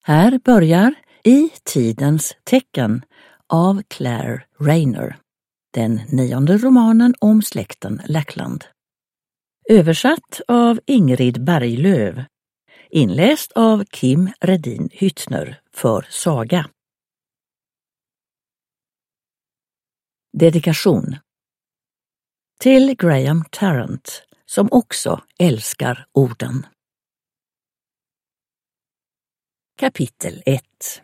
Här börjar I tidens tecken av Claire Rayner, den 9:e romanen om släkten Lackland. Översatt av Ingrid Berglöf. Inläst av Kim Redin Hyttner för Saga. Dedikation. Till Graham Tarrant, som också älskar orden. Kapitel 1.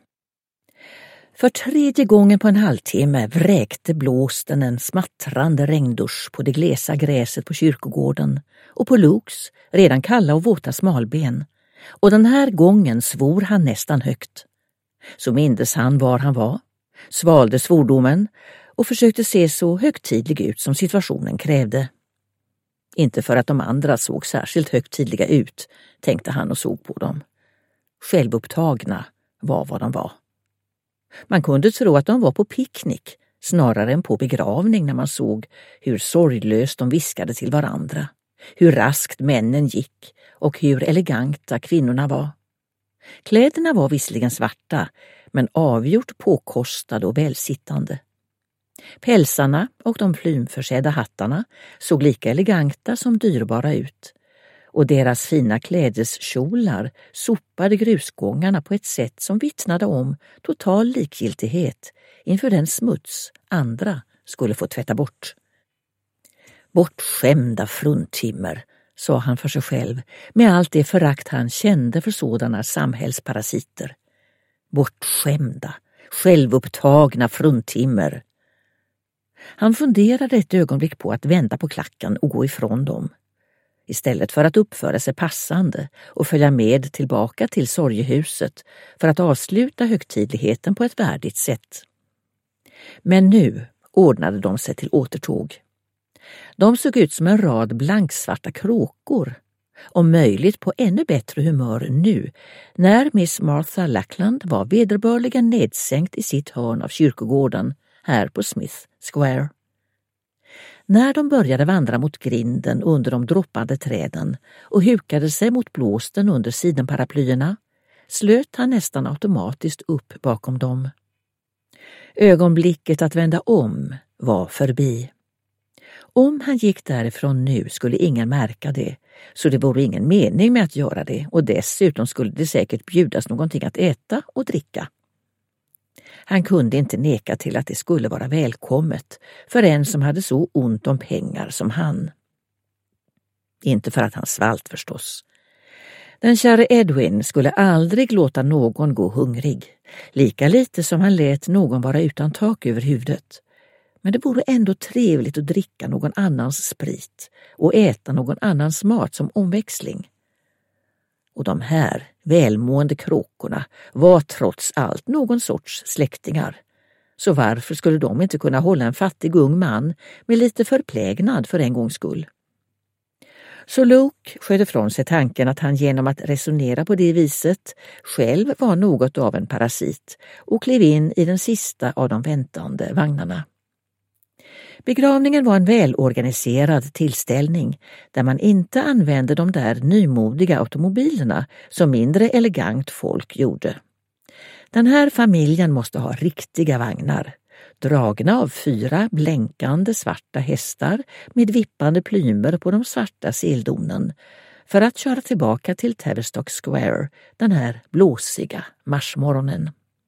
För 3:e gången på en halvtimme vräkte blåsten en smattrande regndusch på det glesa gräset på kyrkogården och på Lukes redan kalla och våta smalben, och den här gången svor han nästan högt. Så mindes han var han var, svalde svordomen och försökte se så högtidlig ut som situationen krävde. Inte för att de andra såg särskilt högtidliga ut, tänkte han och såg på dem. Självupptagna var vad de var. Man kunde tro att de var på picknick snarare än på begravning när man såg hur sorglöst de viskade till varandra, hur raskt männen gick och hur eleganta kvinnorna var. Kläderna var visserligen svarta, men avgjort påkostade och välsittande. Pälsarna och de plymförsedda hattarna såg lika eleganta som dyrbara ut, och deras fina klädeskjolar sopade grusgångarna på ett sätt som vittnade om total likgiltighet inför den smuts andra skulle få tvätta bort. Bortskämda fruntimmer, sa han för sig själv med allt det förakt han kände för sådana samhällsparasiter. Bortskämda, självupptagna fruntimmer. Han funderade ett ögonblick på att vända på klacken och gå ifrån dem, istället för att uppföra sig passande och följa med tillbaka till sorgehuset för att avsluta högtidligheten på ett värdigt sätt. Men nu ordnade de sig till återtåg. De såg ut som en rad blanksvarta kråkor, om möjligt på ännu bättre humör nu, när Miss Martha Lackland var vederbörligen nedsänkt i sitt hörn av kyrkogården här på Smith Square. När de började vandra mot grinden under de droppande träden och hukade sig mot blåsten under sidenparaplyerna, slöt han nästan automatiskt upp bakom dem. Ögonblicket att vända om var förbi. Om han gick därifrån nu skulle ingen märka det, så det vore ingen mening med att göra det, och dessutom skulle det säkert bjudas någonting att äta och dricka. Han kunde inte neka till att det skulle vara välkommet för en som hade så ont om pengar som han. Inte för att han svalt förstås. Den käre Edwin skulle aldrig låta någon gå hungrig, lika lite som han lät någon vara utan tak över huvudet. Men det vore ändå trevligt att dricka någon annans sprit och äta någon annans mat som omväxling. Och de här välmående kråkorna var trots allt någon sorts släktingar. Så varför skulle de inte kunna hålla en fattig ung man med lite förplägnad för en gångs skull? Så Luke sköt ifrån sig tanken att han genom att resonera på det viset själv var något av en parasit och klev in i den sista av de väntande vagnarna. Begravningen var en välorganiserad tillställning där man inte använde de där nymodiga automobilerna som mindre elegant folk gjorde. Den här familjen måste ha riktiga vagnar, dragna av 4 blänkande svarta hästar med vippande plymer på de svarta sildonen, för att köra tillbaka till Tavistock Square den här blåsiga marsmorgonen.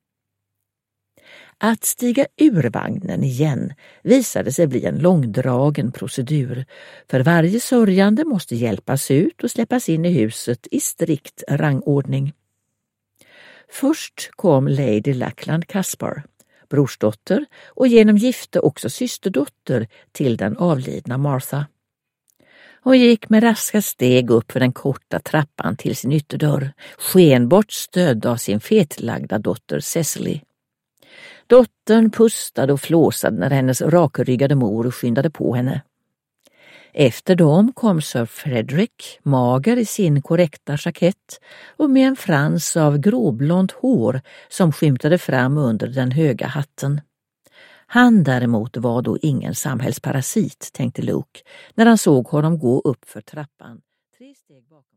Att stiga ur vagnen igen visade sig bli en långdragen procedur, för varje sörjande måste hjälpas ut och släppas in i huset i strikt rangordning. Först kom Lady Lackland Caspar, brorsdotter och genom gifte också systerdotter till den avlidna Martha. Hon gick med raska steg upp för den korta trappan till sin ytterdörr, skenbart stödd av sin fetlagda dotter Cecily. Dottern pustade och flåsade när hennes rakryggade mor skyndade på henne. Efter dem kom Sir Frederick, mager i sin korrekta jackett och med en frans av gråblont hår som skymtade fram under den höga hatten. Han däremot var då ingen samhällsparasit, tänkte Luke, när han såg honom gå upp för trappan 3 steg bakom.